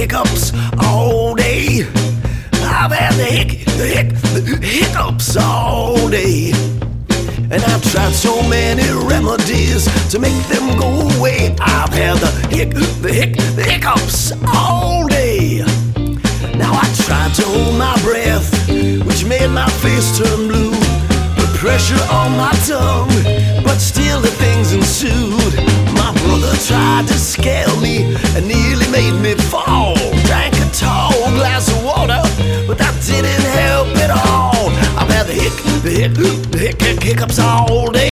hiccups all day. I've had the hiccups all day. And I've tried so many remedies to make them go away. I've had the hiccups all day. Now I tried to hold my breath, which made my face turn blue. Put pressure on my tongue, but still the things ensued. My brother tried to scare me and nearly made me fall. Drank a tall glass of water, but that didn't help at all. I've had the hiccups all day.